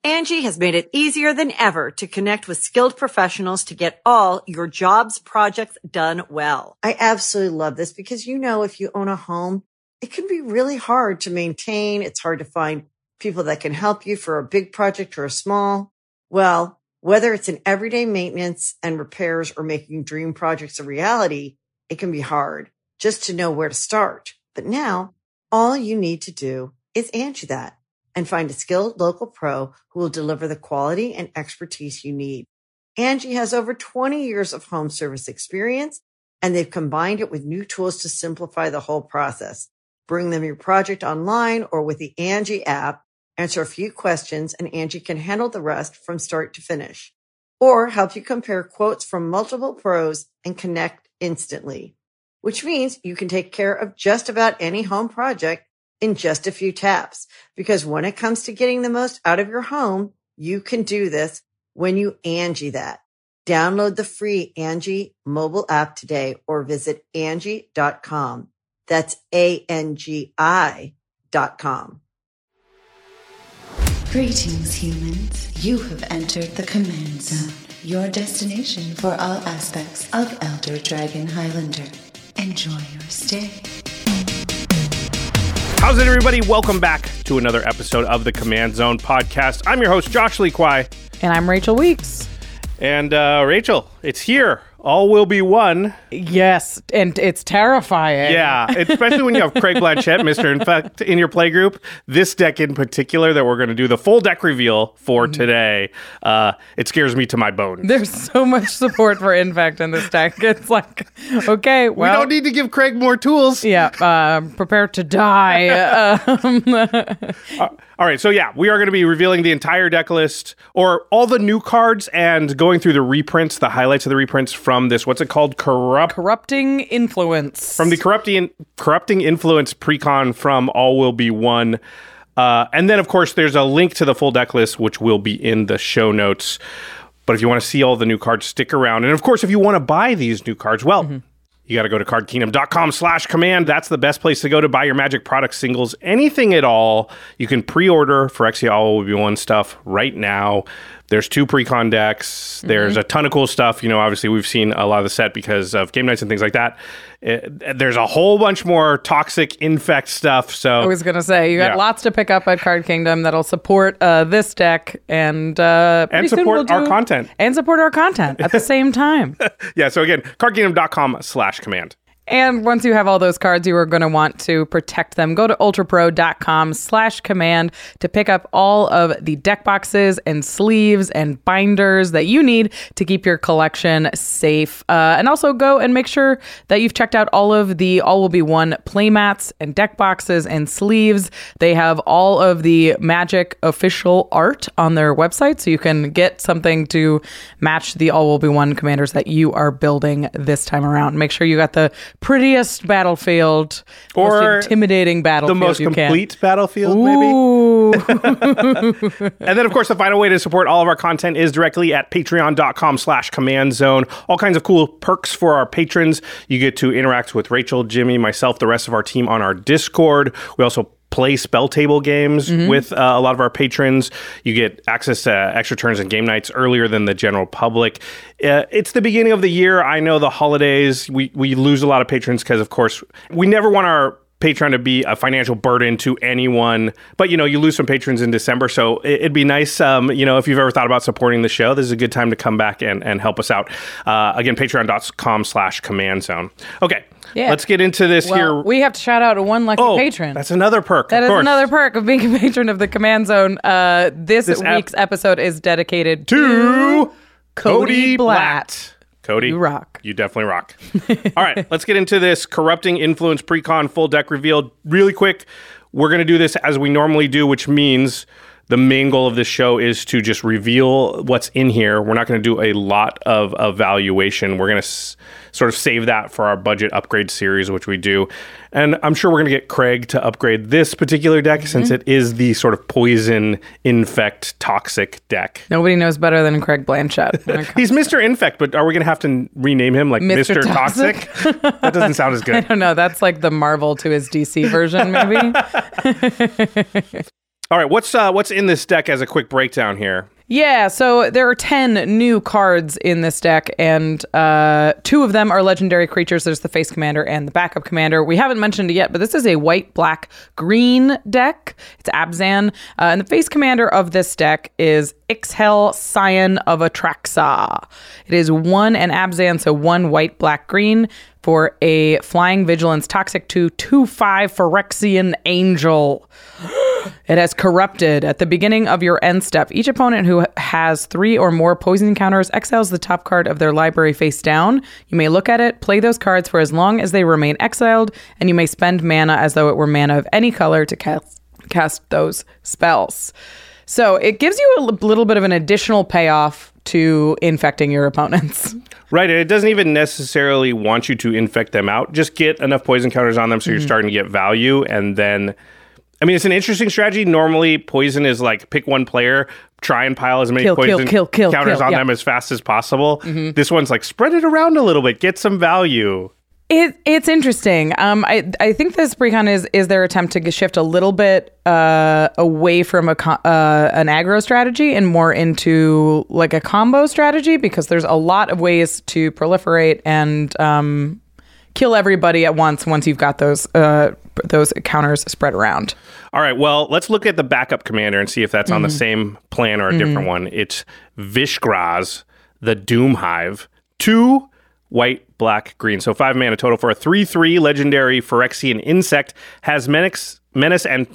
Angie has made it easier than ever to connect with skilled professionals to get all your jobs projects done well. I absolutely love this because, if you own a home, it can be really hard to maintain. It's hard to find people that can help you for a big project or a small. Well, whether it's in everyday maintenance and repairs or making dream projects a reality, it can be hard just to know where to start. But now all you need to do is Angie that and find a skilled local pro who will deliver the quality and expertise you need. Angie has over 20 years of home service experience, and they've combined it with new tools to simplify the whole process. Bring them your project online or with the Angie app, answer a few questions, and Angie can handle the rest from start to finish. Or help you compare quotes from multiple pros and connect instantly, which means you can take care of just about any home project in just a few taps. Because when it comes to getting the most out of your home, you can do this when you Angie that. Download the free Angie mobile app today or visit Angie.com. That's ANGI.com. Greetings, humans. You have entered the Command Zone, your destination for all aspects of Elder Dragon Highlander. Enjoy your stay. How's it, everybody? Welcome back to another episode of the Command Zone podcast. I'm your host, Josh Lee Kwai. And I'm Rachel Weeks. And Rachel, it's here. All will be one. Yes, and it's terrifying. Yeah, especially when you have Craig Blanchett, Mr. Infect, in your playgroup. This deck in particular that we're going to do the full deck reveal for today, it scares me to my bones. There's so much support for Infect in this deck. It's like, okay, well... We don't need to give Craig more tools. Yeah, prepare to die. All right, so yeah, we are going to be revealing the entire deck list, or all the new cards, and going through the reprints, the highlights of the reprints from this, what's it called? Corrupting Influence. From the Corrupting Influence precon from All Will Be One. And then, of course, there's a link to the full deck list, which will be in the show notes. But if you want to see all the new cards, stick around. And, of course, if you want to buy these new cards, well... You got to go to cardkingdom.com/command. That's the best place to go to buy your Magic product singles, anything at all. You can pre-order Phyrexia All Will Be One stuff right now. There's 2 precon decks. There's a ton of cool stuff. Obviously, we've seen a lot of the set because of game nights and things like that. There's a whole bunch more Toxic Infect stuff. So I was going to say, you got lots to pick up at Card Kingdom that'll support this deck and support our content. And support our content at the same time. Yeah, so again, cardkingdom.com/command. And once you have all those cards, you are going to want to protect them. Go to ultrapro.com/command to pick up all of the deck boxes and sleeves and binders that you need to keep your collection safe. And also go and make sure that you've checked out all of the All Will Be One playmats and deck boxes and sleeves. They have all of the Magic official art on their website, so you can get something to match the All Will Be One commanders that you are building this time around. Make sure you got the prettiest battlefield, or most intimidating battlefield, the most complete battlefield, Ooh. maybe. And then, of course, the final way to support all of our content is directly at patreon.com/command zone. All kinds of cool perks for our patrons. You get to interact with Rachel, Jimmy, myself, the rest of our team on our Discord. We also play spell table games with a lot of our patrons. You get access to extra turns and game nights earlier than the general public. It's the beginning of the year. I know the holidays, we lose a lot of patrons because, of course, we never want our Patreon to be a financial burden to anyone. But, you lose some patrons in December. So it'd be nice, if you've ever thought about supporting the show, this is a good time to come back and help us out. Again, patreon.com/command zone. Okay. Yeah. Let's get into this here. We have to shout out one lucky patron. That's another perk. That is another perk of being a patron of the Command Zone. This week's episode is dedicated to Cody Blatt. Cody, you rock. You definitely rock. All right, let's get into this Corrupting Influence precon full deck reveal really quick. We're going to do this as we normally do, which means the main goal of this show is to just reveal what's in here. We're not going to do a lot of evaluation. We're going to sort of save that for our budget upgrade series, which we do. And I'm sure we're going to get Craig to upgrade this particular deck since it is the sort of poison, infect, toxic deck. Nobody knows better than Craig Blanchett. He's Mr. Infect, but are we going to have to rename him like Mr. Toxic? That doesn't sound as good. I don't know. That's like the Marvel to his DC version, maybe. All right, what's in this deck as a quick breakdown here? Yeah, so there are 10 new cards in this deck, and 2 of them are legendary creatures. There's the face commander and the backup commander. We haven't mentioned it yet, but this is a white, black, green deck. It's Abzan. And the face commander of this deck is Ixhel, Scion of Atraxa. It is 1 and Abzan, so 1 white, black, green for a flying vigilance toxic 2/2/5 Phyrexian Angel. It has corrupted. At the beginning of your end step, each opponent who has 3 or more poison counters exiles the top card of their library face down. You may look at it, play those cards for as long as they remain exiled, and you may spend mana as though it were mana of any color to cast those spells. So it gives you a little bit of an additional payoff to infecting your opponents. Right, and it doesn't even necessarily want you to infect them out. Just get enough poison counters on them so you're starting to get value, and then... I mean, it's an interesting strategy. Normally, poison is like pick one player, try and pile as many poison counters on them as fast as possible. This one's like spread it around a little bit, get some value. It's interesting. I think this precon is their attempt to shift a little bit away from an aggro strategy and more into like a combo strategy, because there's a lot of ways to proliferate and kill everybody at once you've got those counters spread around. All right, well, let's look at the backup commander and see if that's on the same plan or a different one. It's Vishgraz, the Doomhive. 2 white, black, green. So 5 mana total for a 3/3 legendary Phyrexian insect. Has Menace and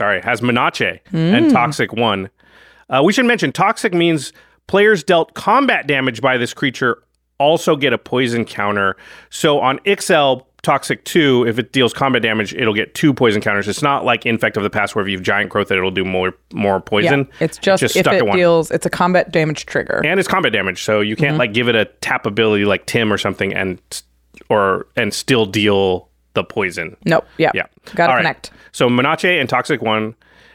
Toxic 1. We should mention Toxic means players dealt combat damage by this creature also get a poison counter. So on Ixhel, Toxic 2, if it deals combat damage, it'll get 2 poison counters. It's not like Infect of the Past where if you have Giant Growth that it'll do more poison. Yeah, it's just if it deals, it's a combat damage trigger. And it's combat damage, so you can't like give it a tap ability like Tim or something and still deal the poison. Nope. Yeah. Gotta connect. Right. So Menace and Toxic 1.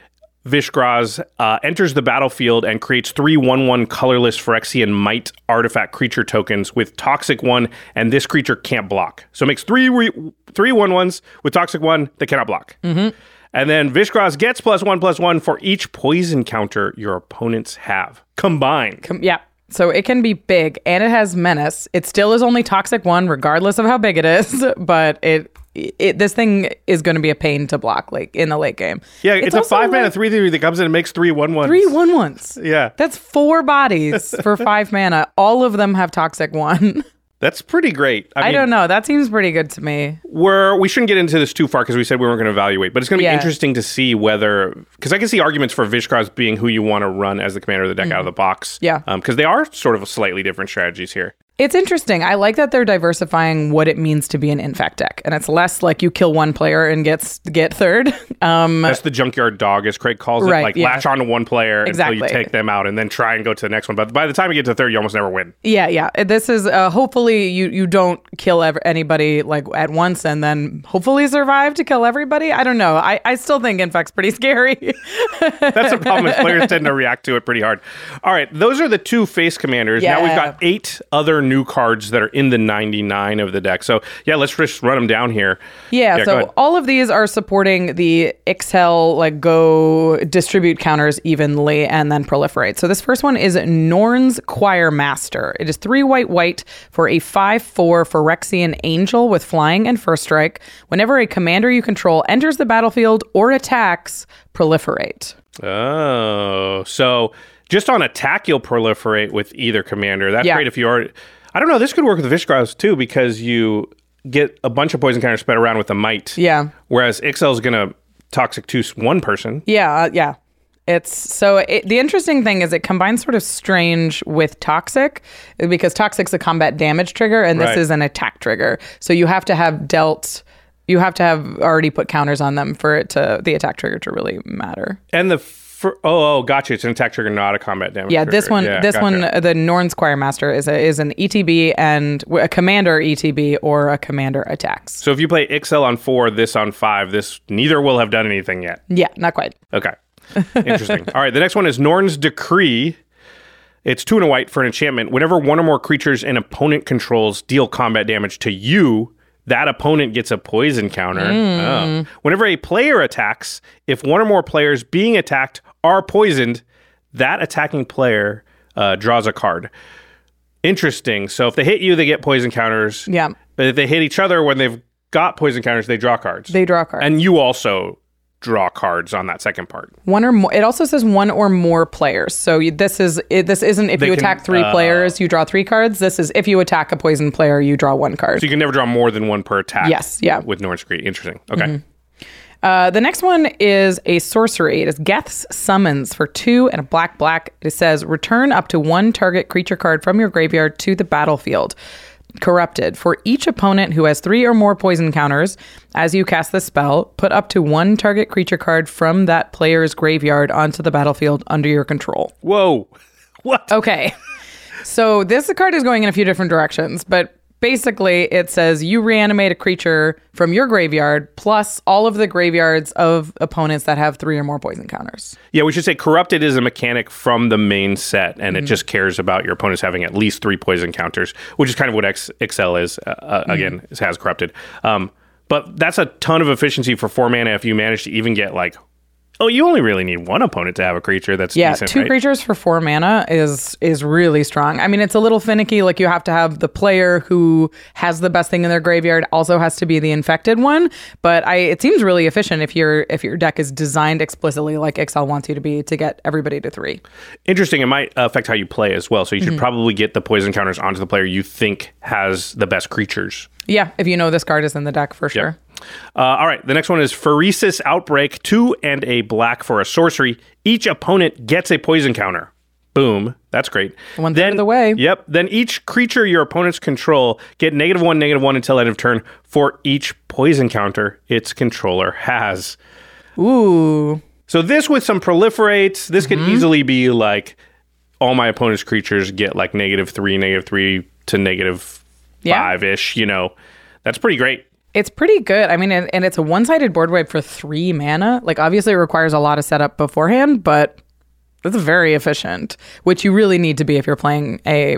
Vishgraz enters the battlefield and creates 3 1/1 colorless Phyrexian Might artifact creature tokens with Toxic 1, and this creature can't block. So it makes 3 1/1s with Toxic 1 that cannot block. And then Vishgraz gets +1/+1 for each poison counter your opponents have combined. So it can be big, and it has Menace. It still is only Toxic 1, regardless of how big it is, but this thing is going to be a pain to block like in the late game. Yeah, it's a 5 mana 3/3 that comes in and makes 3 1/1s. 3 1/1s. Yeah. That's 4 bodies for 5 mana. All of them have Toxic 1. That's pretty great. I don't know. That seems pretty good to me. We shouldn't get into this too far because we said we weren't going to evaluate, but it's going to be interesting to see whether, because I can see arguments for Vishgraz being who you want to run as the commander of the deck out of the box. Yeah. Because they are sort of slightly different strategies here. It's interesting. I like that they're diversifying what it means to be an infect deck, and it's less like you kill one player and get third. That's the junkyard dog, as Craig calls it. Right, like latch onto one player until you take them out, and then try and go to the next one. But by the time you get to third, you almost never win. Yeah. This is hopefully you don't kill anybody like at once, and then hopefully survive to kill everybody. I don't know. I still think infect's pretty scary. That's the problem. Is players tend to react to it pretty hard. All right, those are the 2 face commanders. Yeah. Now we've got 8 other new cards that are in the 99 of the deck. So yeah, let's just run them down here. Yeah, so all of these are supporting the Ixhel like go distribute counters evenly and then proliferate. So this first one is Norn's Choir Master. It is 3 white for a 5/4 Phyrexian Angel with flying and first strike. Whenever a commander you control enters the battlefield or attacks, proliferate. Oh, so just on attack you'll proliferate with either commander. That's great if you are... I don't know, this could work with Vishgraz too, because you get a bunch of poison counters spread around with the Might. Yeah. Whereas Ixhel's going to Toxic 2 one person. Yeah. The interesting thing is it combines sort of strange with Toxic, because Toxic's a combat damage trigger and this is an attack trigger. So you have to have already put counters on them for the attack trigger to really matter. And gotcha. It's an attack trigger, not a combat damage trigger. This one, the Norn's Choir Master is an ETB and a commander ETB or a commander attacks. So if you play Ixhel on 4, this on 5, this neither will have done anything yet. Yeah, not quite. Okay. Interesting. All right, the next one is Norn's Decree. It's 2 and a white for an enchantment. Whenever one or more creatures an opponent controls deal combat damage to you, that opponent gets a poison counter. Oh. Whenever a player attacks, if one or more players being attacked are poisoned, that attacking player draws a card. Interesting. So if they hit you, they get poison counters. Yeah. But if they hit each other when they've got poison counters, they draw cards. They draw cards. And you also draw cards on that second part. One or more. It also says one or more players. So this isn't if They you can, attack 3 players, you draw 3 cards. This is if you attack a poison player, you draw 1 card. So you can never draw more than 1 per attack. Yes, yeah. With Norn's Creed. Interesting. Okay. The next one is a sorcery. It is Geth's Summons for 2 and a black. It says return up to 1 target creature card from your graveyard to the battlefield. Corrupted. For each opponent who has 3 or more poison counters, as you cast the spell, put up to 1 target creature card from that player's graveyard onto the battlefield under your control. Whoa. What? Okay. So this card is going in a few different directions, but basically it says you reanimate a creature from your graveyard plus all of the graveyards of opponents that have 3 or more poison counters. Yeah, we should say Corrupted is a mechanic from the main set, and it just cares about your opponents having at least 3 poison counters, which is kind of what XL is. Again, it has Corrupted. But that's a ton of efficiency for 4 mana if you manage to even get like... Oh, you only really need 1 opponent to have a creature that's decent, 2 right? creatures for 4 mana is really strong. I mean, it's a little finicky. Like, you have to have the player who has the best thing in their graveyard also has to be the infected one. But it seems really efficient if your deck is designed explicitly like XL wants you to be to get everybody to 3. Interesting. It might affect how you play as well. So you should probably get the poison counters onto the player you think has the best creatures. Yeah, if you know this card is in the deck for sure. All right, the next one is Pheresis Outbreak, 2 and a black for a sorcery. Each opponent gets a poison counter. Boom. That's great. 1/3 of the way. Yep. Then each creature your opponents control get -1/-1 until end of turn for each poison counter its controller has. Ooh. So this with some proliferates, this could easily be like all my opponent's creatures get like -3 to -5-ish, you know. That's pretty great. It's pretty good. I mean, and it's a one-sided board wipe for 3 mana. Like, obviously it requires a lot of setup beforehand, but it's very efficient, which you really need to be if you're playing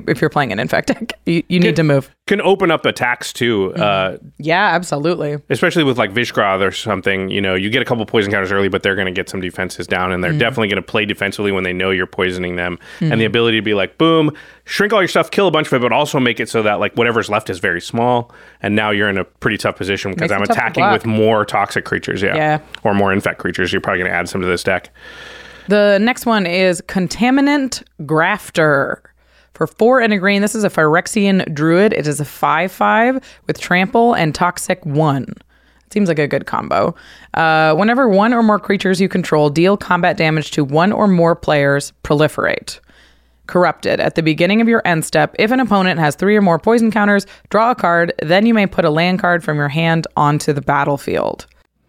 an infect deck. You need to move. Can open up attacks too. Yeah, absolutely. Especially with like Vishgrath or something, you know, you get a couple poison counters early, but they're going to get some defenses down, and they're definitely going to play defensively when they know you're poisoning them. And the ability to be like, boom, shrink all your stuff, kill a bunch of it, but also make it so that like whatever's left is very small. And now you're in a pretty tough position because I'm attacking with more toxic creatures. Yeah. Or more infect creatures. You're probably going to add some to this deck. The next one is Contaminant Grafter. For 4 and a green, this is a Phyrexian Druid. It is a 5/5 with Trample and Toxic 1. It seems like a good combo. Whenever 1 or more creatures you control deal combat damage to 1 or more players, proliferate. Corrupted. At the beginning of your end step, if an opponent has 3 or more poison counters, draw a card. Then you may put a land card from your hand onto the battlefield.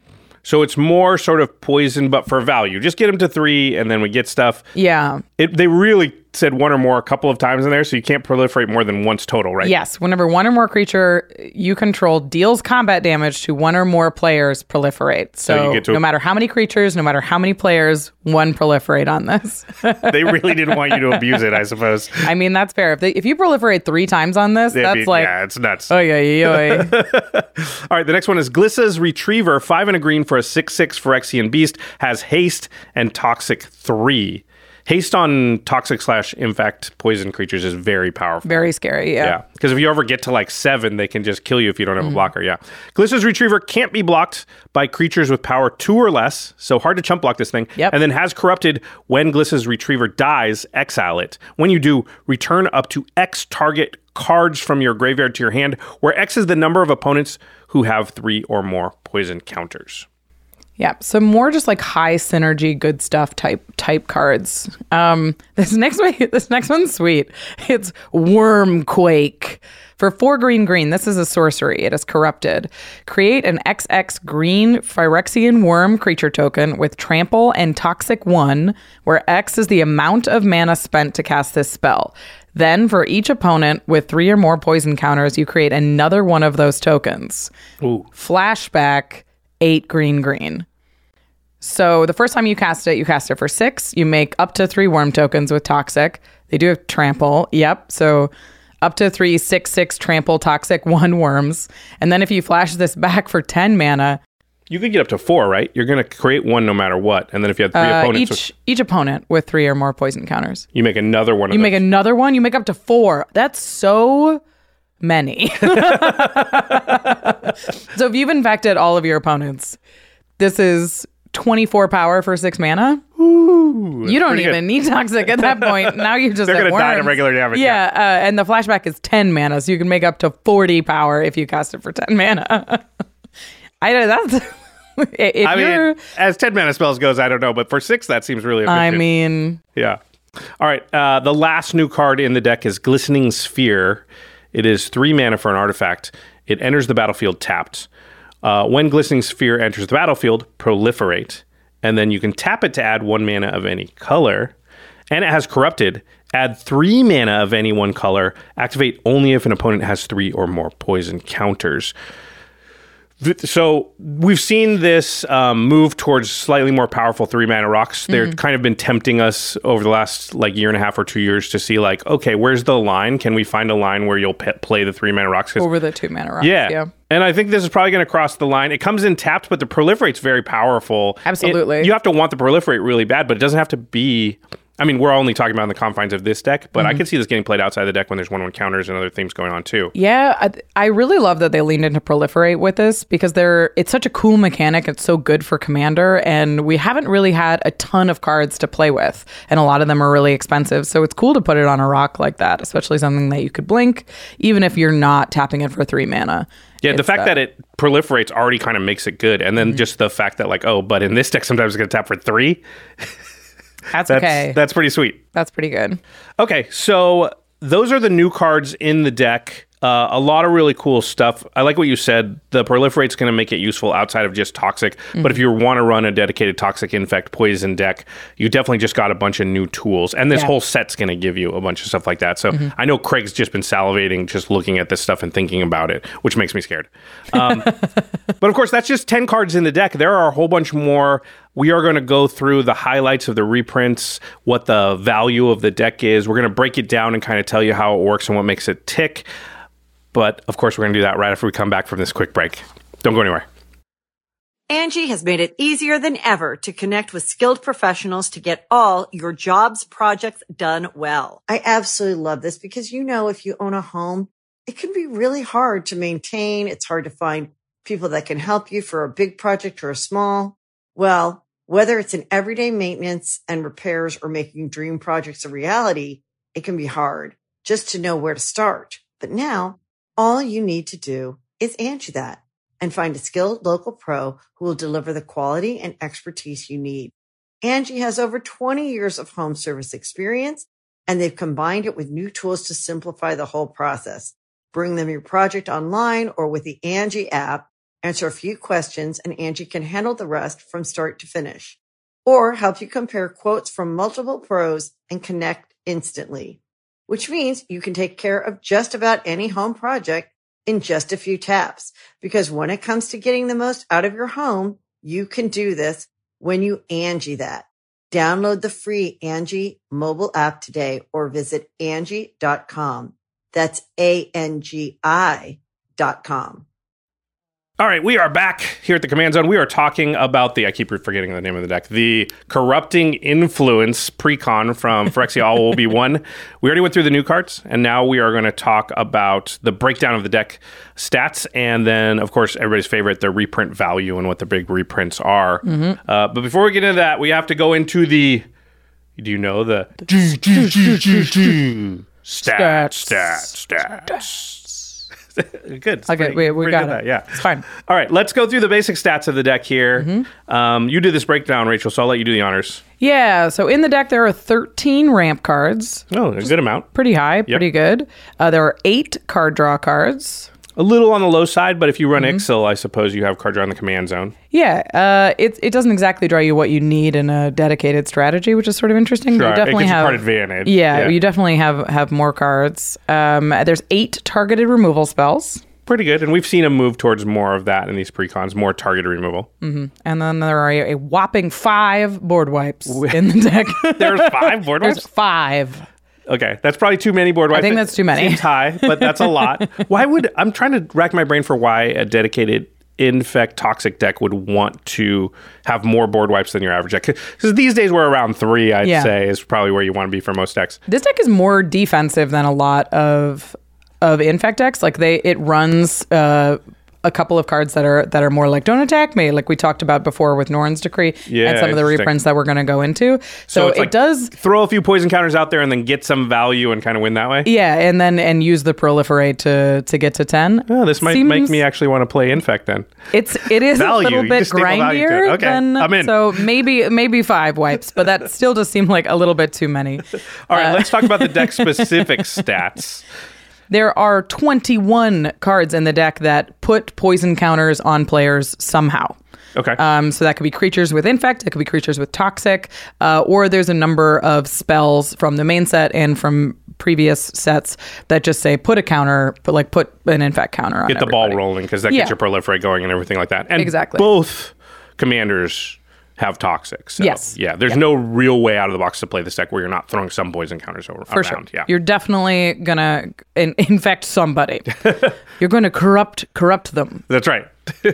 So it's more sort of poison, but for value. Just get them to 3, and then we get stuff. Yeah. They really said 1 or more a couple of times in there, so you can't proliferate more than once total, right? Yes. Whenever 1 or more creature you control deals combat damage to 1 or more players, proliferate. So you get to no matter how many creatures, no matter how many players, 1 proliferate on this. They really didn't want you to abuse it, I suppose. I mean, that's fair. If you proliferate 3 times on this, that's like... Yeah, it's nuts. Oh, yeah. All right, the next one is Glissa's Retriever, 5 and a green for a 6/6 Phyrexian Beast, has haste and toxic 3. Haste on toxic/infect poison creatures is very powerful. Very scary, yeah. Because if you ever get to like 7, they can just kill you if you don't have a blocker, Glissa's Retriever can't be blocked by creatures with power 2 or less, so hard to chump block this thing. Yep. And then has Corrupted. When Glissa's Retriever dies, exile it. When you do, return up to X target cards from your graveyard to your hand, where X is the number of opponents who have 3 or more poison counters. Yeah, so more just like high synergy, good stuff type cards. This next one's sweet. It's Wormquake. For 4 green, this is a sorcery. It is corrupted. Create an XX green Phyrexian worm creature token with Trample and Toxic 1, where X is the amount of mana spent to cast this spell. Then, for each opponent with 3 or more poison counters, you create another one of those tokens. Ooh. Flashback, 8 green. So the first time you cast it for 6. You make up to 3 worm tokens with Toxic. They do have Trample. Yep. So up to 3 6/6 trample toxic 1 worms. And then if you flash this back for 10 mana, You could get up to 4, right? You're going to create 1 no matter what. And then if you have 3 opponents... Each opponent with 3 or more poison counters. You make another one of You those. make another one? You make up to 4. That's so many. So if you've infected all of your opponents, this is 24 power for 6 mana. Ooh, You don't even need toxic at that point. Now you just They're going to die to regular damage. Yeah, and the flashback is 10 mana, so you can make up to 40 power if you cast it for 10 mana. I know that's... I mean, as 10 mana spells goes, I don't know, but for 6, that seems really efficient. I mean... Yeah. All right, the last new card in the deck is Glistening Sphere. It is 3 mana for an artifact. It enters the battlefield tapped. When Glistening Sphere enters the battlefield, proliferate. And then you can tap it to add 1 mana of any color. And it has Corrupted. Add 3 mana of any one color. Activate only if an opponent has 3 or more poison counters. So we've seen this move towards slightly more powerful 3 mana rocks. They've kind of been tempting us over the last year and a half or 2 years to see okay, where's the line? Can we find a line where you'll play the 3 mana rocks? Over the 2 mana rocks. Yeah. And I think this is probably going to cross the line. It comes in tapped, but the proliferate's very powerful. Absolutely. You have to want the proliferate really bad, but it doesn't have to be... I mean, we're only talking about in the confines of this deck, but I can see this getting played outside the deck when there's 1/1 counters and other things going on too. Yeah, I really love that they leaned into proliferate with this because it's such a cool mechanic. It's so good for Commander, and we haven't really had a ton of cards to play with, and a lot of them are really expensive. So it's cool to put it on a rock like that, especially something that you could blink, even if you're not tapping it for 3 mana. Yeah, the fact that it proliferates already kind of makes it good, and then just the fact that but in this deck sometimes it's going to tap for 3. That's okay. That's pretty sweet. That's pretty good. Okay, so those are the new cards in the deck. A lot of really cool stuff. I like what you said. The proliferate's going to make it useful outside of just toxic. But if you want to run a dedicated toxic infect poison deck, you definitely just got a bunch of new tools. And this whole set's going to give you a bunch of stuff like that. So I know Craig's just been salivating just looking at this stuff and thinking about it, which makes me scared. But of course, that's just 10 cards in the deck. There are a whole bunch more. We are going to go through the highlights of the reprints, what the value of the deck is. We're going to break it down and kind of tell you how it works and what makes it tick. But, of course, we're going to do that right after we come back from this quick break. Don't go anywhere. Angie has made it easier than ever to connect with skilled professionals to get all your jobs projects done well. I absolutely love this because, if you own a home, it can be really hard to maintain. It's hard to find people that can help you for a big project or a small. Well, whether it's in everyday maintenance and repairs or making dream projects a reality, it can be hard just to know where to start. But now, all you need to do is Angie that and find a skilled local pro who will deliver the quality and expertise you need. Angie has over 20 years of home service experience, and they've combined it with new tools to simplify the whole process. Bring them your project online or with the Angie app, answer a few questions, and Angie can handle the rest from start to finish. Or help you compare quotes from multiple pros and connect instantly. Which means you can take care of just about any home project in just a few taps. Because when it comes to getting the most out of your home, you can do this when you Angie that. Download the free Angie mobile app today or visit Angie.com. That's ANGI.com. All right, we are back here at the Command Zone. We are talking about I keep forgetting the name of the deck, the Corrupting Influence Precon from Phyrexia All Will Be One. We already went through the new cards, and now we are going to talk about the breakdown of the deck stats, and then, of course, everybody's favorite, the reprint value and what the big reprints are. But before we get into that, we have to go into do you know the stats. Good. Okay, we got it. That, yeah. It's fine. All right, let's go through the basic stats of the deck here. You did this breakdown, Rachel, so I'll let you do the honors. Yeah, so in the deck, there are 13 ramp cards. Oh, a good amount. Pretty high, pretty good. There are 8 card draw cards. A little on the low side, but if you run Ixal, I suppose you have card draw in the command zone. Yeah, it doesn't exactly draw you what you need in a dedicated strategy, which is sort of interesting. Sure, you definitely it gives have you card advantage. Yeah, you definitely have more cards. There's 8 targeted removal spells. Pretty good, and we've seen a move towards more of that in these precons, more targeted removal. And then there are a whopping 5 board wipes in the deck. There's 5 board wipes? There's 5. Okay, that's probably too many board wipes. I think that's too many. Seems high, but that's a lot. I'm trying to rack my brain for why a dedicated Infect Toxic deck would want to have more board wipes than your average deck. Because these days we're around 3, I'd say, is probably where you want to be for most decks. This deck is more defensive than a lot of Infect decks. Like it runs a couple of cards that are more like don't attack me, like we talked about before with Norn's Decree and some of the reprints that we're going to go into. So it does throw a few poison counters out there and then get some value and kind of win that way. Yeah, and use the Proliferate to get to 10. Oh, this might make me actually want to play Infect then. It is value. A little bit grindier okay. than I'm in. So maybe 5 wipes, but that still does seem like a little bit too many. All right, let's talk about the deck specific stats. There are 21 cards in the deck that put poison counters on players somehow. Okay. So that could be creatures with Infect, it could be creatures with Toxic, or there's a number of spells from the main set and from previous sets that just say put a counter, put an Infect counter on Get the everybody. ball rolling, because that gets your Proliferate going and everything like that. And exactly. Both commanders have Toxic. So, yes. Yeah, there's no real way out of the box to play this deck where you're not throwing some poison counters around. For sure. Yeah. You're definitely going to infect somebody. You're going to corrupt them. That's right.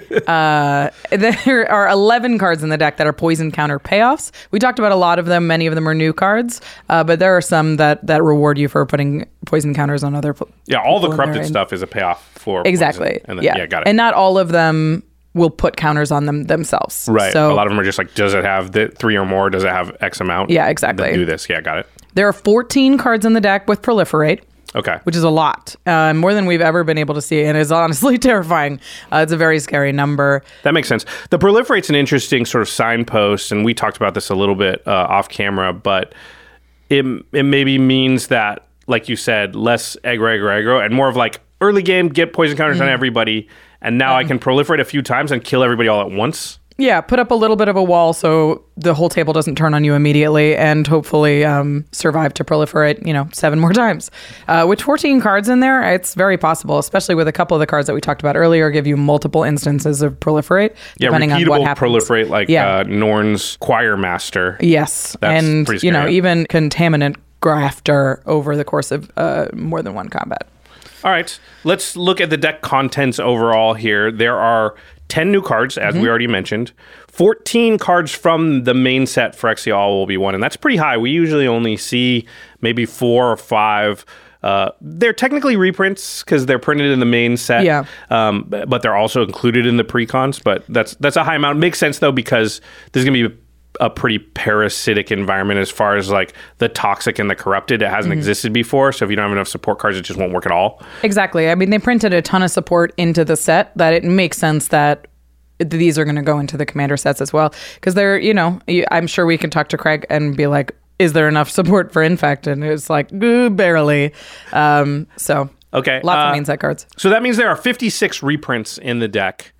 There are 11 cards in the deck that are poison counter payoffs. We talked about a lot of them. Many of them are new cards, but there are some that reward you for putting poison counters on other all the corrupted stuff is a payoff for exactly. Poison. And then, got it. And not all of them will put counters on them themselves. Right. So a lot of them are just like, does it have the 3 or more? Does it have X amount? Yeah, exactly. Then do this. Yeah, got it. There are 14 cards in the deck with Proliferate. Okay. Which is a lot. More than we've ever been able to see, and is honestly terrifying. It's a very scary number. That makes sense. The Proliferate's an interesting sort of signpost, and we talked about this a little bit off camera, but it maybe means that, like you said, less aggro, and more of like early game, get poison counters on everybody, and now I can proliferate a few times and kill everybody all at once. Yeah, put up a little bit of a wall so the whole table doesn't turn on you immediately, and hopefully survive to proliferate, 7 more times. With 14 cards in there, it's very possible, especially with a couple of the cards that we talked about earlier, give you multiple instances of proliferate, depending on what happens. Proliferate, like Norn's Choir Master. Yes, that's and pretty scary. even Contaminant Grafter over the course of more than one combat. All right, let's look at the deck contents overall here. There are 10 new cards, as we already mentioned. 14 cards from the main set for Phyrexia will be one, and that's pretty high. We usually only see maybe 4 or 5. They're technically reprints because they're printed in the main set, but they're also included in the precons. But that's a high amount. Makes sense, though, because there's going to be a pretty parasitic environment as far as like the toxic and the corrupted. It hasn't existed before, so if you don't have enough support cards, it just won't work at all. Exactly. I mean, they printed a ton of support into the set that it makes sense that these are going to go into the commander sets as well, because they're, I'm sure we can talk to Craig and be like, is there enough support for Infect? And it's like, barely. So okay, lots of main set cards. So that means there are 56 reprints in the deck.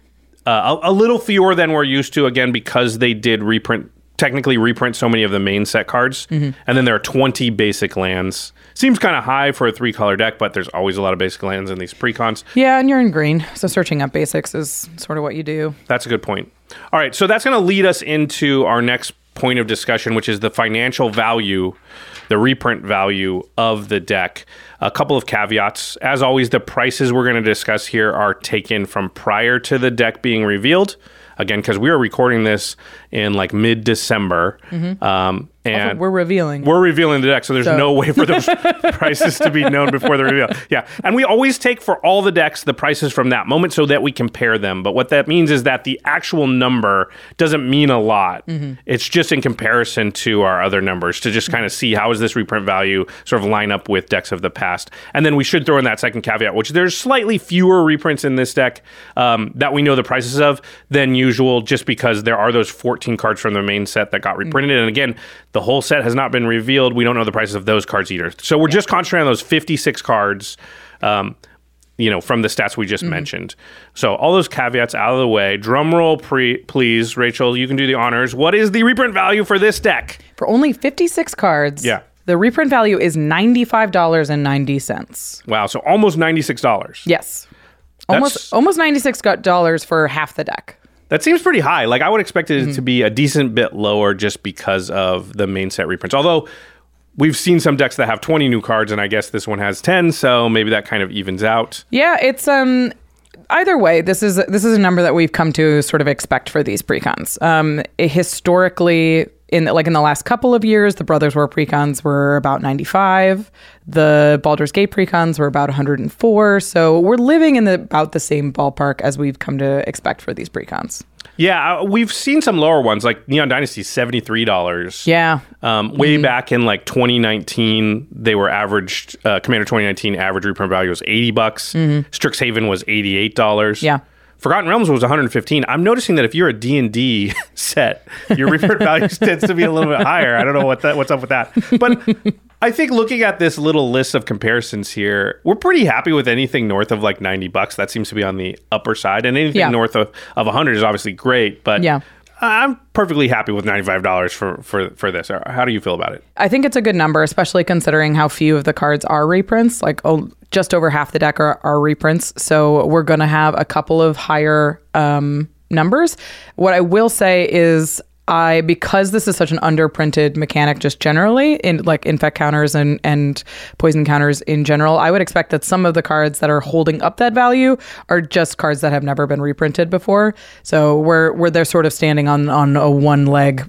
A little fewer than we're used to, again, because they did technically reprint so many of the main set cards. And then there are 20 basic lands. Seems kind of high for a 3-color deck, but there's always a lot of basic lands in these precons. Yeah, and you're in green, so searching up basics is sort of what you do. That's a good point. All right, so that's going to lead us into our next point of discussion, which is the financial value, the reprint value of the deck. A couple of caveats. As always, the prices we're going to discuss here are taken from prior to the deck being revealed. Again, because we are recording this in like mid-December. And we're revealing the deck, so there's no way for those prices to be known before the reveal. Yeah, and we always take for all the decks the prices from that moment so that we compare them. But what that means is that the actual number doesn't mean a lot. It's just in comparison to our other numbers to just kind of see how is this reprint value sort of line up with decks of the past. And then we should throw in that second caveat, which there's slightly fewer reprints in this deck that we know the prices of than usual, just because there are those 14 cards from the main set that got reprinted. And again, the whole set has not been revealed. We don't know the prices of those cards either. So we're just concentrating on those 56 cards, from the stats we just mentioned. So all those caveats out of the way. Drum roll, please. Rachel, you can do the honors. What is the reprint value for this deck? For only 56 cards, the reprint value is $95.90. Wow, so almost $96. Yes. Almost $96 for half the deck. That seems pretty high. Like, I would expect it to be a decent bit lower just because of the main set reprints. Although, we've seen some decks that have 20 new cards, and I guess this one has 10, so maybe that kind of evens out. Yeah, it's either way, this is a number that we've come to sort of expect for these precons. Historically, in the last couple of years, the Brothers War precons were about 95. The Baldur's Gate precons were about 104. So we're living in about the same ballpark as we've come to expect for these precons. Yeah, we've seen some lower ones, like Neon Dynasty, $73. Yeah. Way back in like 2019, they were averaged, Commander 2019 average reprint value was $80. Strixhaven was $88. Yeah. Forgotten Realms was 115. I'm noticing that if you're a D&D set, your reprint value tends to be a little bit higher. I don't know what's up with that. But I think looking at this little list of comparisons here, we're pretty happy with anything north of like $90. That seems to be on the upper side. And anything north of 100 is obviously great. But I'm perfectly happy with $95 for this. How do you feel about it? I think it's a good number, especially considering how few of the cards are reprints. Like, just over half the deck are reprints. So we're going to have a couple of higher numbers. What I will say is because this is such an underprinted mechanic just generally in like infect counters and poison counters in general, I would expect that some of the cards that are holding up that value are just cards that have never been reprinted before. So where they're sort of standing on a one leg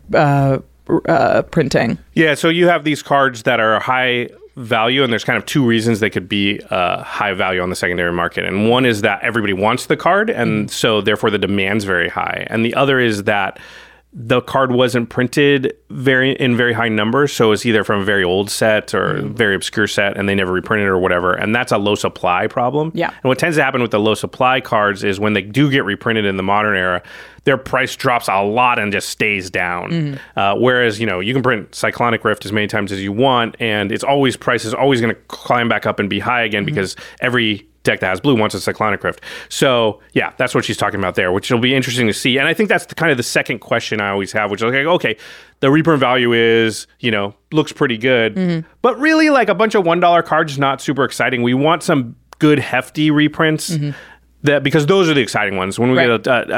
printing. Yeah, so you have these cards that are high value, and there's kind of two reasons they could be high value on the secondary market. And one is that everybody wants the card, and so therefore the demand's very high. And the other is that the card wasn't printed in very high numbers, so it's either from a very old set or a very obscure set, and they never reprinted it or whatever, and that's a low supply problem. Yeah. And what tends to happen with the low supply cards is when they do get reprinted in the modern era, their price drops a lot and just stays down. Whereas, you can print Cyclonic Rift as many times as you want, and price is always going to climb back up and be high again because every deck that has blue wants a Cyclonic Rift. So, yeah, that's what she's talking about there, which will be interesting to see. And I think that's kind of the second question I always have, which is like, okay, the reprint value is, looks pretty good. But really, like a bunch of $1 cards is not super exciting. We want some good, hefty reprints. Because those are the exciting ones. When we get a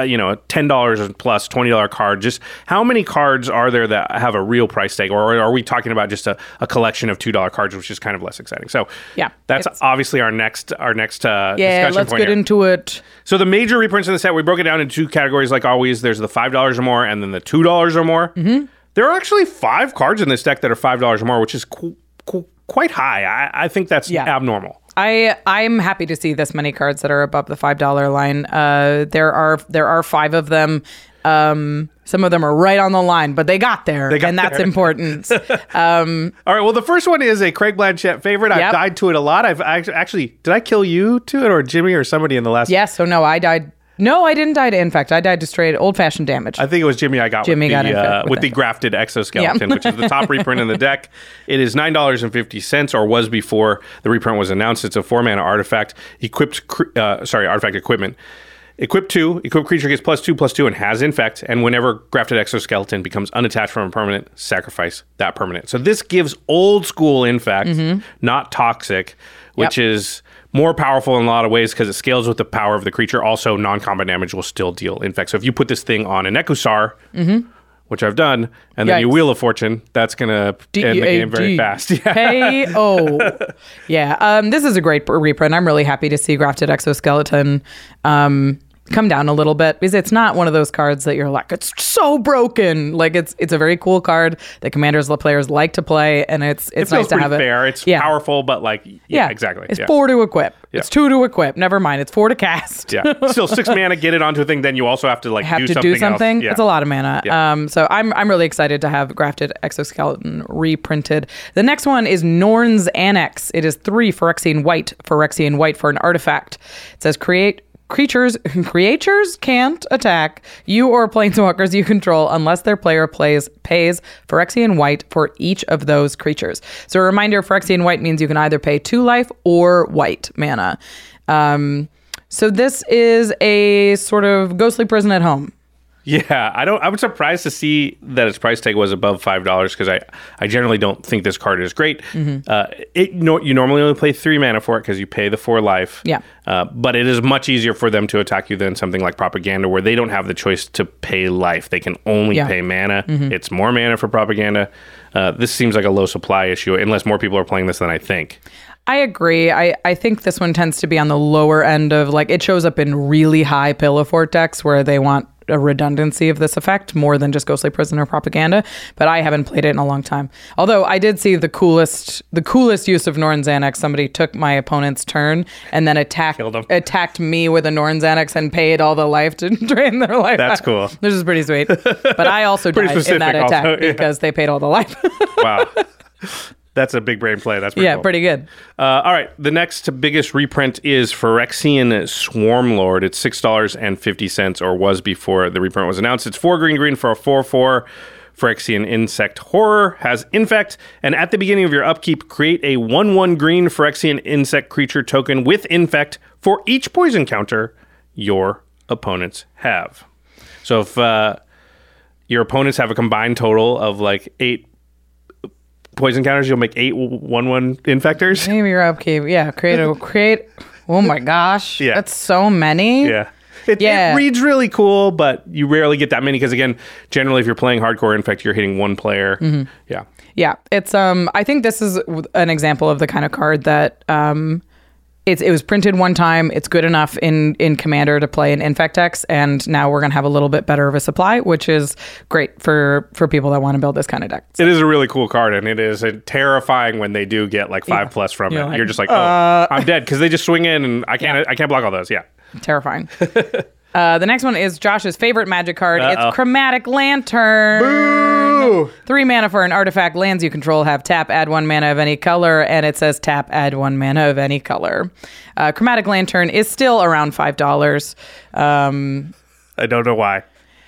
$10 plus $20 card, just how many cards are there that have a real price tag, or are we talking about just a collection of $2 cards, which is kind of less exciting? So that's obviously our next discussion let's point get here. into it. So the major reprints in the set, we broke it down into two categories like always. There's the $5 or more, and then the $2 or more. There are actually 5 cards in this deck that are $5 or more, which is quite high. I think that's abnormal. I'm happy to see this many cards that are above the $5 line. There are 5 of them. Some of them are right on the line, but they got there, and that's important. All right. Well, the first one is a Craig Blanchett favorite. I've died to it a lot. I've actually, did I kill you to it, or Jimmy, or somebody in the last? Yes. So no, I died. No, I didn't die to infect. I died to straight old-fashioned damage. I think it was Jimmy I got with the grafted exoskeleton, which is the top reprint in the deck. It is $9.50, or was before the reprint was announced. It's a 4-mana artifact. Artifact equipment. Equip 2, equip creature gets +2/+2 and has infect, and whenever grafted exoskeleton becomes unattached from a permanent, sacrifice that permanent. So this gives old school infect, not toxic, which is more powerful in a lot of ways because it scales with the power of the creature. Also, non-combat damage will still deal infect. So if you put this thing on an Ekussar, which I've done, and then you Wheel of Fortune, that's going to end the game very fast. This is a great reprint. I'm really happy to see grafted exoskeleton come down a little bit, because it's not one of those cards that you're like, it's so broken. Like it's a very cool card that players like to play, and it's nice to have it. Fair. It's powerful, but exactly. It's 4 to equip. Yeah. It's 2 to equip. Never mind. It's 4 to cast. Still 6 mana, get it onto a thing. Then you also have to do something. It's a lot of mana. Yeah. So I'm really excited to have grafted exoskeleton reprinted. The next one is Norn's Annex. It is 3 Phyrexian white for an artifact. It says creatures can't attack you or planeswalkers you control unless their player pays Phyrexian white for each of those creatures. So a reminder, Phyrexian white means you can either pay 2 life or white mana. So this is a sort of ghostly prison at home. Yeah, I'm surprised to see that its price tag was above $5 because I generally don't think this card is great. You normally only play 3 mana for it because you pay the 4 life. Yeah. But it is much easier for them to attack you than something like Propaganda, where they don't have the choice to pay life. They can only pay mana. It's more mana for Propaganda. This seems like a low supply issue, unless more people are playing this than I think. I agree. I think this one tends to be on the lower end of, like, it shows up in really high Pillow Fort decks where they want a redundancy of this effect more than just Ghostly Prisoner Propaganda, but I haven't played it in a long time. Although I did see the coolest use of Norn Xanax. Somebody took my opponent's turn and then attacked me with a Norn Xanax and paid all the life to drain their life. That's cool. This is pretty sweet. But I also died in that attack because they paid all the life. Wow. That's a big brain play. That's pretty cool. Pretty good. All right. The next biggest reprint is Phyrexian Swarmlord. It's $6.50, or was before the reprint was announced. It's 4 green for a 4/4. Phyrexian Insect Horror has Infect, and at the beginning of your upkeep, create a 1/1 green Phyrexian Insect creature token with Infect for each poison counter your opponents have. So if your opponents have a combined total of like 8 poison counters, you'll make 8 1/1 infectors. Maybe your upkeep. Yeah, create. Oh my gosh. Yeah. That's so many. Yeah. It reads really cool, but you rarely get that many because, again, generally if you're playing hardcore Infect, you're hitting one player. Yeah. Yeah. It's I think this is an example of the kind of card that it was printed one time. It's good enough in Commander to play in Infectex, and now we're going to have a little bit better of a supply, which is great for people that want to build this kind of deck. So. It is a really cool card, and it is terrifying when they do get like 5+ from it. You're just like, oh, I'm dead, because they just swing in, and I can't block all those. Yeah, terrifying. The next one is Josh's favorite Magic card. It's Chromatic Lantern. Boo! 3 mana for an artifact. Lands you control have tap, add 1 mana of any color, and it says tap, add 1 mana of any color. Chromatic Lantern is still around $5. I don't know why.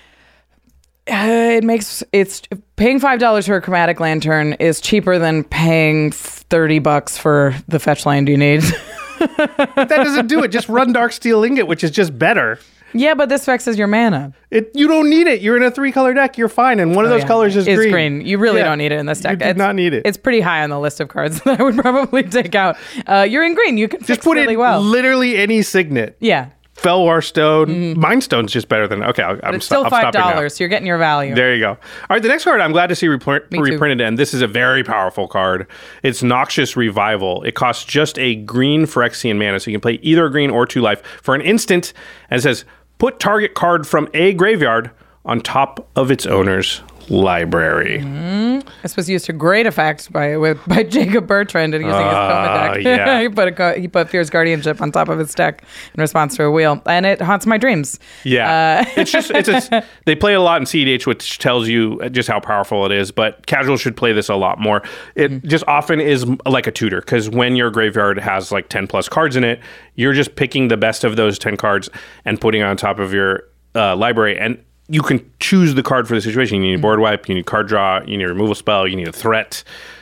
It's paying $5 for a Chromatic Lantern is cheaper than paying $30 for the fetch land you need. That doesn't do it. Just run Darksteel Ingot, which is just better. Yeah, but this vexes your mana. You don't need it. You're in a 3-color deck. You're fine. And one of those colors is green. It's green. You really don't need it in this deck. You do not need it. It's pretty high on the list of cards that I would probably take out. You're in green. You can just put really in well. Literally any signet. Yeah. Felwar Stone. Mind Stone's just better than... Okay, I'm still $5. So you're getting your value. There you go. All right, the next card I'm glad to see reprinted, and this is a very powerful card. It's Noxious Revival. It costs just a green Phyrexian mana, so you can play either green or 2 life for an instant, and it says... Put target card from a graveyard on top of its owner's library. This was used to great effect by Jacob Bertrand and using his Koma deck. Yeah. he put Fierce Guardianship on top of his deck in response to a wheel, and it haunts my dreams. Yeah, they play a lot in CEDH, which tells you just how powerful it is. But casuals should play this a lot more. It just often is like a tutor, because when your graveyard has like 10+ cards in it, you're just picking the best of those 10 cards and putting it on top of your library, and you can choose the card for the situation. You need board wipe, you need card draw, you need a removal spell, you need a threat.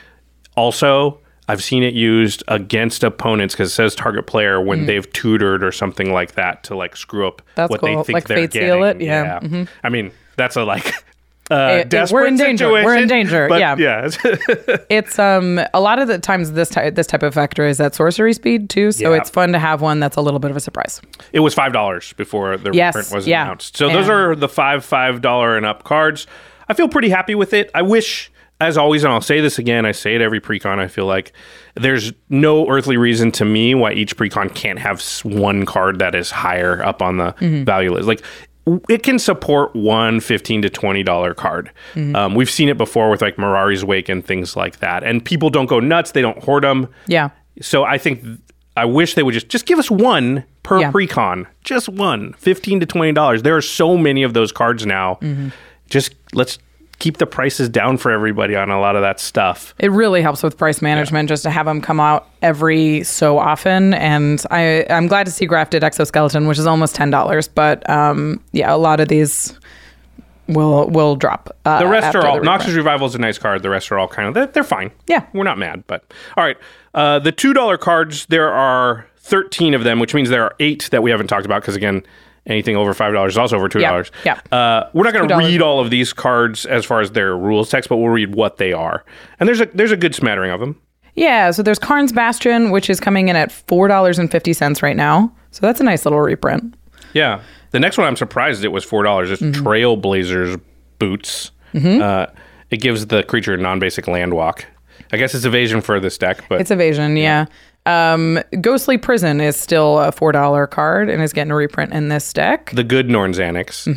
Also, I've seen it used against opponents because it says target player when they've tutored or something like that to like screw up what they think like they're Fate getting. Seal it, yeah. Mm-hmm. I mean, that's a like desperate we're in danger. situation. We're in danger. But, yeah. It's a lot of the times this type of factor is at sorcery speed too. So it's fun to have one that's a little bit of a surprise. It was $5 before the reprint was announced. So those are the $5 and up cards. I feel pretty happy with it. I wish, as always, and I'll say this again, I say it every precon, I feel like there's no earthly reason to me why each precon can't have one card that is higher up on the value list. Like, it can support one $15 to $20 card. We've seen it before with like Mirari's Wake and things like that. And people don't go nuts. They don't hoard them. Yeah. So I wish they would just give us one per precon. Just one. $15 to $20. There are so many of those cards now. Just let's keep the prices down for everybody on a lot of that stuff. It really helps with price management just to have them come out every so often. And I'm glad to see Grafted Exoskeleton, which is almost $10. But a lot of these will drop. The rest are all... Noxious Revival is a nice card. The rest are all kind of... They're fine. Yeah. We're not mad, but... All right. The $2 cards, there are 13 of them, which means there are 8 that we haven't talked about because, again... Anything over $5 is also over $2. Yeah. We're not going to $2. read all of these cards as far as their rules text, but we'll read what they are. And there's a good smattering of them. Yeah, so there's Karn's Bastion, which is coming in at $4.50 right now. So that's a nice little reprint. Yeah. The next one I'm surprised it was $4. It's Trailblazers Boots. It gives the creature non-basic land walk. I guess it's evasion for this deck, but it's evasion, yeah. Ghostly Prison is still a $4 card and is getting a reprint in this deck. The good Norn Xanax.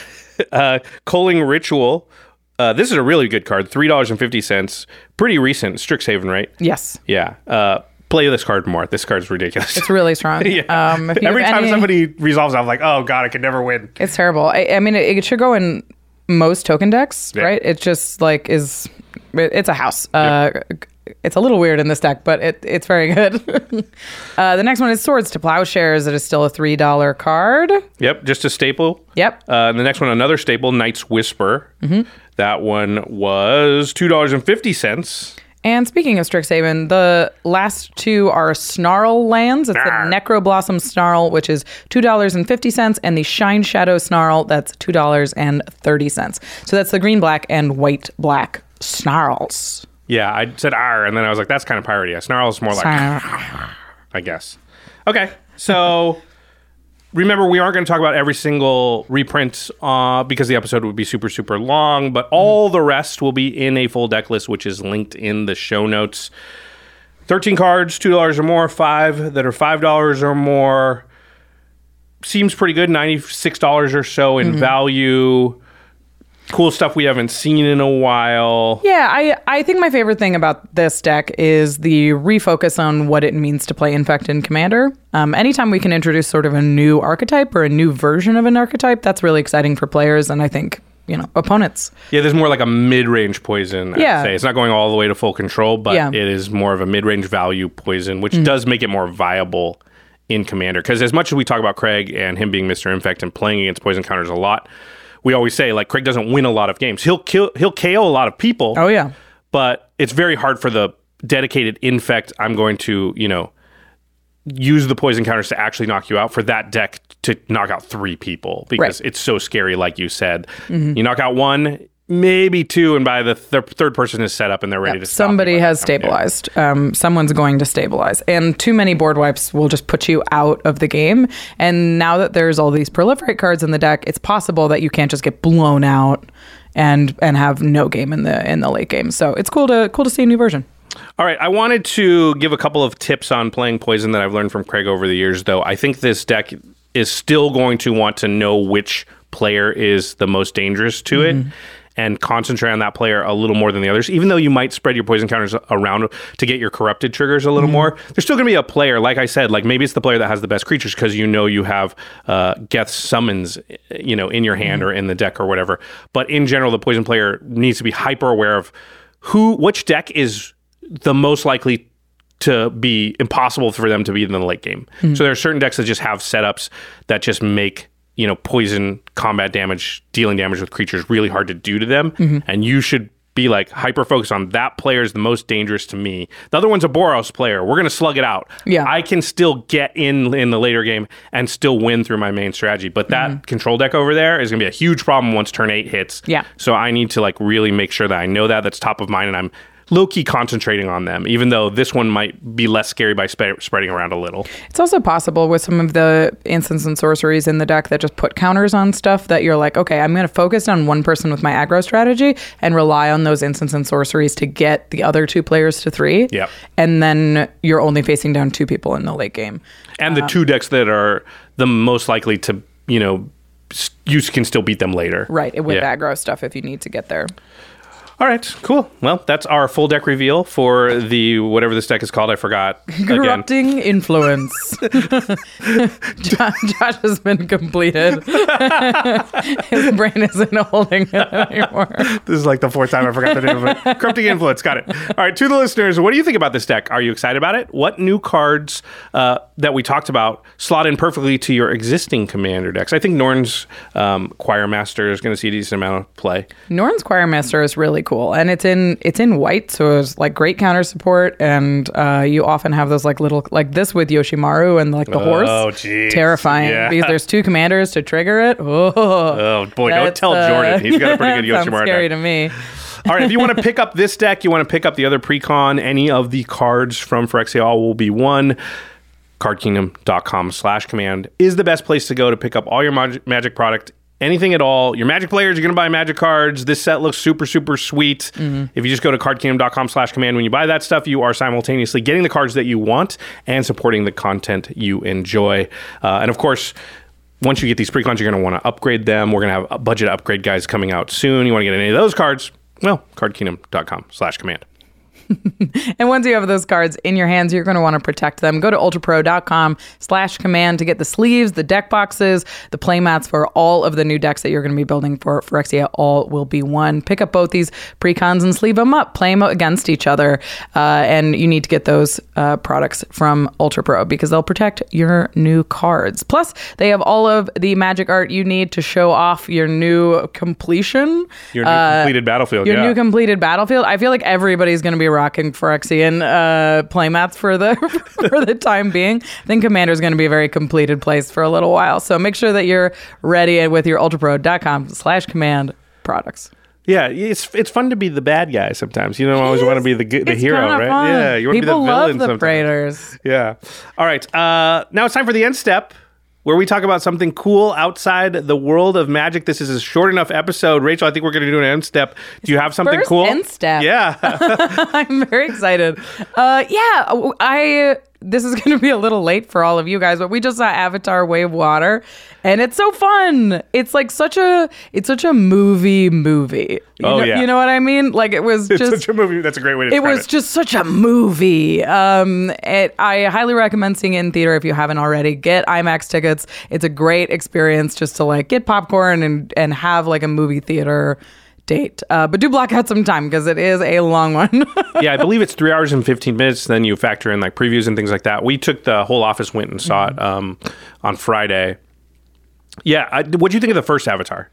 Culling Ritual. This is a really good card. $3.50. Pretty recent. Strixhaven, right? Yes. Yeah. Play this card more. This card's ridiculous. It's really strong. Yeah. Every time somebody resolves, I'm like, oh God, I could never win. It's terrible. I mean, it should go in most token decks, right? It just like it's a house. It's a little weird in this deck, but it's very good. The next one is Swords to Plowshares. It is still a $3 card. Yep, just a staple. Yep. The next one, another staple, Knight's Whisper. That one was $2.50. And speaking of Strixhaven, the last two are Snarl lands. It's the Necroblossom Snarl, which is $2.50, and the Shine Shadow Snarl, that's $2.30. So that's the green, black, and white, black Snarls. Yeah, I said R, and then I was like, that's kind of piratey. Yeah, Snarl is more like, I guess. Okay, so remember, we aren't going to talk about every single reprint because the episode would be super, super long, but all the rest will be in a full deck list, which is linked in the show notes. 13 cards, $2 or more, 5 that are $5 or more. Seems pretty good, $96 or so in value. Cool stuff we haven't seen in a while. Yeah, I think my favorite thing about this deck is the refocus on what it means to play Infect in Commander. Anytime we can introduce sort of a new archetype or a new version of an archetype, that's really exciting for players and I think, opponents. Yeah, there's more like a mid-range poison, I'd say. It's not going all the way to full control, but it is more of a mid-range value poison, which does make it more viable in Commander. Because as much as we talk about Craig and him being Mr. Infect and playing against poison counters a lot, we always say, like, Craig doesn't win a lot of games. He'll KO a lot of people. Oh, yeah. But it's very hard for the dedicated Infect, I'm going to, use the poison counters to actually knock you out, for that deck to knock out 3 people. Because it's so scary, like you said. You knock out 1, maybe 2, and by the third person is set up and they're ready to stop. Somebody has stabilized. Someone's going to stabilize. And too many board wipes will just put you out of the game. And now that there's all these proliferate cards in the deck, it's possible that you can't just get blown out and have no game in the late game. So it's cool to see a new version. All right, I wanted to give a couple of tips on playing poison that I've learned from Craig over the years, though. I think this deck is still going to want to know which player is the most dangerous to it, and concentrate on that player a little more than the others. Even though you might spread your poison counters around to get your corrupted triggers a little more, there's still going to be a player, like I said, like maybe it's the player that has the best creatures because you have Geth's Summons, in your hand or in the deck or whatever. But in general, the poison player needs to be hyper aware of which deck is the most likely to be impossible for them to beat in the late game. So there are certain decks that just have setups that just make poison combat damage, dealing damage with creatures really hard to do to them. And you should be like hyper focused on that player is the most dangerous to me. The other one's a Boros player. We're going to slug it out. Yeah. I can still get in the later game and still win through my main strategy. But that control deck over there is going to be a huge problem once turn 8 hits. Yeah. So I need to really make sure that I know that's top of mind and I'm low-key concentrating on them, even though this one might be less scary by spreading around a little. It's also possible with some of the instants and sorceries in the deck that just put counters on stuff that you're like, okay, I'm going to focus on one person with my aggro strategy and rely on those instants and sorceries to get the other 2 players to 3. Yep. And then you're only facing down 2 people in the late game. And the 2 decks that are the most likely to, you can still beat them later. Right, with aggro stuff if you need to get there. All right, cool. Well, that's our full deck reveal for the whatever this deck is called. I forgot. Corrupting Influence. Josh has been completed. His brain isn't holding it anymore. This is like the 4th time I forgot the name of it. Corrupting Influence. Got it. All right, to the listeners, what do you think about this deck? Are you excited about it? What new cards that we talked about slot in perfectly to your existing Commander decks. I think Norn's Choirmaster is going to see a decent amount of play. Norn's Choirmaster is really cool, and it's in white, so it's like great counter support, and you often have those like little like this with Yoshimaru and like the horse. Oh, geez. Terrifying because there's 2 commanders to trigger it. Oh boy, don't tell Jordan. He's got a pretty good Yoshimaru sounds scary deck. to me. All right, if you want to pick up this deck, you want to pick up the other pre-con, any of the cards from Phyrexia All will be won. CardKingdom.com/command is the best place to go to pick up all your Magic product, anything at all. Your Magic players, you're going to buy Magic cards. This set looks super, super sweet. If you just go to CardKingdom.com/command, when you buy that stuff, you are simultaneously getting the cards that you want and supporting the content you enjoy. And of course, once you get these pre-cons, you're going to want to upgrade them. We're going to have a budget upgrade guys coming out soon. You want to get any of those cards? Well, CardKingdom.com/command. And once you have those cards in your hands, you're going to want to protect them. Go to ultrapro.com/command to get the sleeves, the deck boxes, the playmats for all of the new decks that you're going to be building for Phyrexia. All will be one. Pick up both these pre-cons and sleeve them up. Play them against each other. And you need to get those products from Ultra Pro because they'll protect your new cards. Plus, they have all of the Magic art you need to show off your new completion. Your new completed battlefield. Your new completed battlefield. I feel like everybody's going to be rocking Phyrexian playmats for the time being. I think Commander's going to be a very completed place for a little while. So make sure that you're ready with your ultrapro.com/command products. Yeah, it's fun to be the bad guy sometimes. You don't always want to be the hero, right? Fun. Yeah, you want to be the People villain love the sometimes. Praetors. Yeah. All right. Now it's time for the end step, where we talk about something cool outside the world of Magic. This is a short enough episode. Rachel, I think we're going to do an end step. Do you have something First cool? end step. Yeah. I'm very excited. This is going to be a little late for all of you guys, but we just saw Avatar: Way of Water, and it's so fun. It's like such a movie. You know what I mean? Like it's such a movie. That's a great way to describe it. It was just such a movie. I highly recommend seeing it in theater if you haven't already. Get IMAX tickets. It's a great experience just to like get popcorn and have like a movie theater date. But do block out some time because it is a long one. Yeah, I believe it's 3 hours and 15 minutes. Then you factor in like previews and things like that. We took the whole office, went and saw it on Friday. Yeah, what do you think of the first Avatar?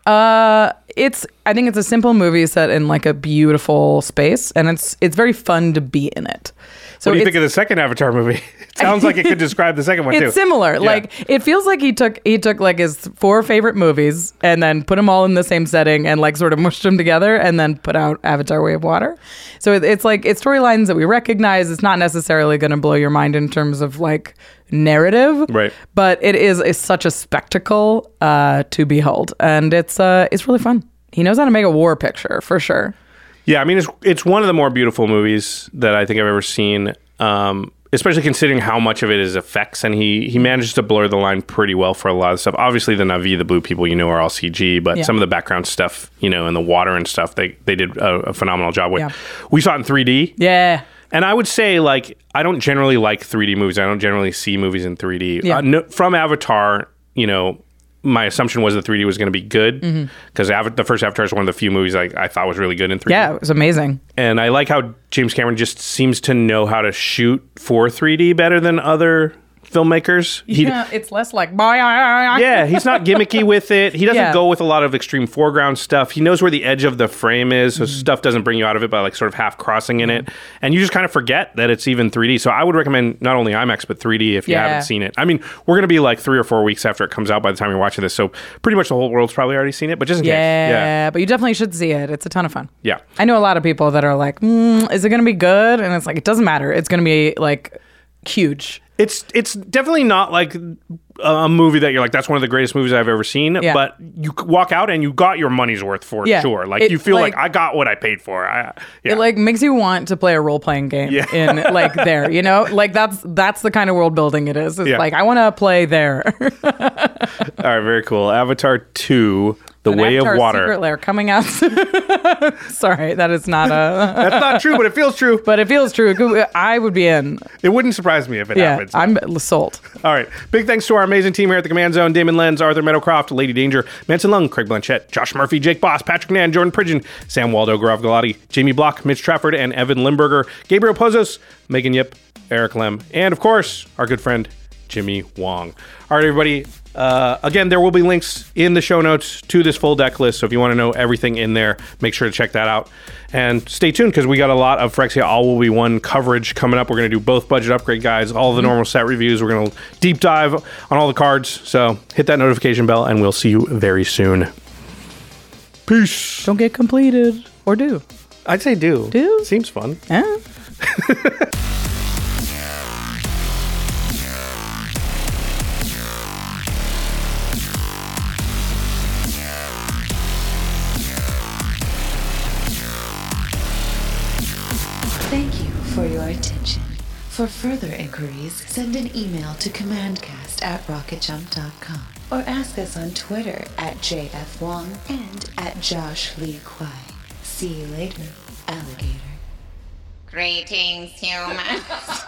I think it's a simple movie set in like a beautiful space, and it's very fun to be in it. So what do you think of the second Avatar movie? It sounds like it could describe the second one too. It's similar. Yeah. Like it feels like he took like his 4 favorite movies and then put them all in the same setting and like sort of mushed them together and then put out Avatar: Way of Water. So it's like it's storylines that we recognize. It's not necessarily going to blow your mind in terms of like narrative, right? But it is such a spectacle to behold, and it's really fun. He knows how to make a war picture for sure. Yeah, I mean, it's one of the more beautiful movies that I think I've ever seen, especially considering how much of it is effects, and he manages to blur the line pretty well for a lot of stuff. Obviously, the Na'vi, the blue people, are all CG, but some of the background stuff, in the water and stuff, they did a phenomenal job with. Yeah. We saw it in 3D. Yeah. And I would say, like, I don't generally like 3D movies. I don't generally see movies in 3D. Yeah. From Avatar, my assumption was the 3D was going to be good because the first Avatar is one of the few movies I thought was really good in 3D. Yeah, it was amazing. And I like how James Cameron just seems to know how to shoot for 3D better than other filmmakers. It's less like yeah, he's not gimmicky with it. He doesn't go with a lot of extreme foreground stuff. He knows where the edge of the frame is, so stuff doesn't bring you out of it by like sort of half crossing in it, and you just kind of forget that it's even 3D. So I would recommend not only IMAX but 3D if you haven't seen it. I mean, we're going to be like 3 or 4 weeks after it comes out by the time you're watching this, so pretty much the whole world's probably already seen it, but just in case. Yeah, but you definitely should see it. It's a ton of fun. Yeah. I know a lot of people that are like, is it going to be good? And it's like, it doesn't matter. It's going to be like huge. It's definitely not like a movie that you're like, that's one of the greatest movies I've ever seen. Yeah. But you walk out and you got your money's worth for sure. Like you feel like I got what I paid for. It like makes you want to play a role playing game in like there. Like that's the kind of world building it is. It's like I want to play there. All right, very cool. Avatar 2. The Way of Water. Secret Lair coming out. Sorry, that is not a... That's not true, but it feels true. But it feels true. I would be in. It wouldn't surprise me if it happens. I'm sold. All right. Big thanks to our amazing team here at the Command Zone. Damon Lenz, Arthur Meadowcroft, Lady Danger, Manson Lung, Craig Blanchett, Josh Murphy, Jake Boss, Patrick Nan, Jordan Pridgeon, Sam Waldo, Gaurav Galati, Jamie Block, Mitch Trafford, and Evan Limburger, Gabriel Pozos, Megan Yip, Eric Lem, and of course, our good friend, Jimmy Wong. All right, everybody. Again, there will be links in the show notes to this full deck list. So if you want to know everything in there, make sure to check that out. And stay tuned because we got a lot of Phyrexia All Will Be One coverage coming up. We're going to do both budget upgrade guides, all the normal set reviews. We're going to deep dive on all the cards. So hit that notification bell and we'll see you very soon. Peace. Don't get completed. Or do. I'd say do. Do? Seems fun. Yeah. Thank you for your attention. For further inquiries, send an email to commandcast@rocketjump.com or ask us on Twitter @JFWong and @JoshLeeQuai. See you later, alligator. Greetings, humans.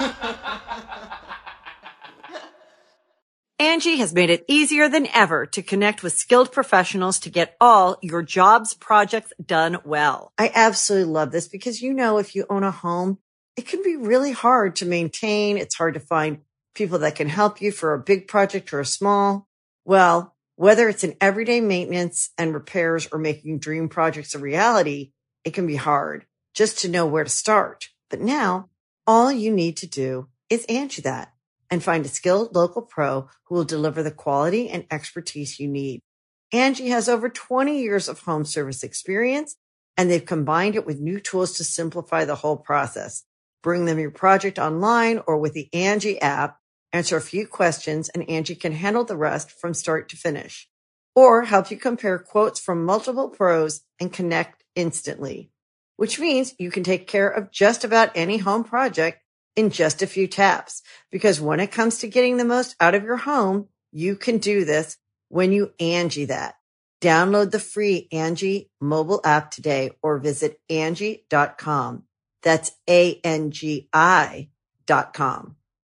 Angie has made it easier than ever to connect with skilled professionals to get all your jobs projects done well. I absolutely love this because, you know, if you own a home, it can be really hard to maintain. It's hard to find people that can help you for a big project or a small. Well, whether it's in everyday maintenance and repairs or making dream projects a reality, it can be hard just to know where to start. But now all you need to do is Angie that and find a skilled local pro who will deliver the quality and expertise you need. Angie has over 20 years of home service experience, and they've combined it with new tools to simplify the whole process. Bring them your project online or with the Angie app, answer a few questions, and Angie can handle the rest from start to finish. Or help you compare quotes from multiple pros and connect instantly, which means you can take care of just about any home project in just a few taps. Because when it comes to getting the most out of your home, you can do this when you Angie that. Download the free Angie mobile app today or visit Angie.com. That's ANGI.com.